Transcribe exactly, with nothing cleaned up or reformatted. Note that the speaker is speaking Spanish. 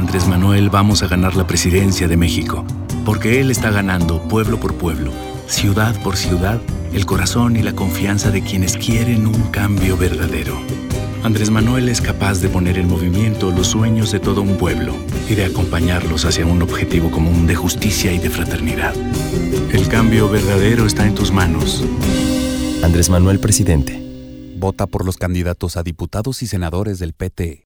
Andrés Manuel vamos a ganar la presidencia de México, porque Él está ganando pueblo por pueblo, ciudad por ciudad, el corazón y la confianza de quienes quieren un cambio verdadero. Andrés Manuel es capaz de poner en movimiento los sueños de todo un pueblo y de acompañarlos hacia un objetivo común de justicia y de fraternidad. El cambio verdadero está en tus manos. Andrés Manuel, presidente. Vota por los candidatos a diputados y senadores del P T.